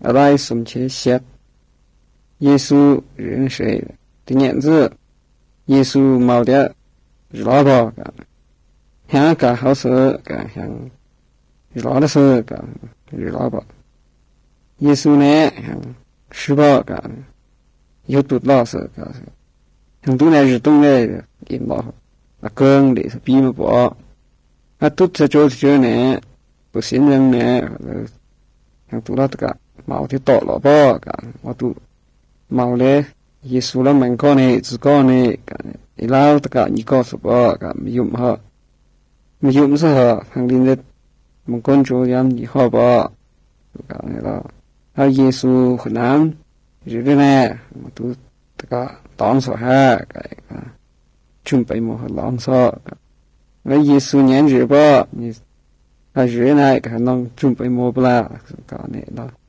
ở đây sum chế xét Giêsu rừng sấy thì nhận ra Giêsu mau đĩa rõ bỏ cả hàng cả hậu sự cả hàng rõ đó sự cả rõ bỏ Giêsu này hàng sư bỏ cả yếu tụt lo sự cả hàng tu này tung này in bỏ là cơn để bị mà bỏ tút cho chỗ này tôi xin rằng này hàng tu đó tất cả màu thì tỏ lọ bỏ cả mà tu màu đấy Giêsu là mình con này chỉ con này cả lao tất cả những con số bỏ cả dùng họ dùng sao hàng đi đến một con chỗ yam gì họ bỏ cả này là hay Giêsu khẩn nam rồi cái này mà tu tất cả tóm số ha cái chuẩn bị một lòng số cái Giêsu nhắn rồi bỏ hay rồi này cái nó chuẩn bị một là cả này đó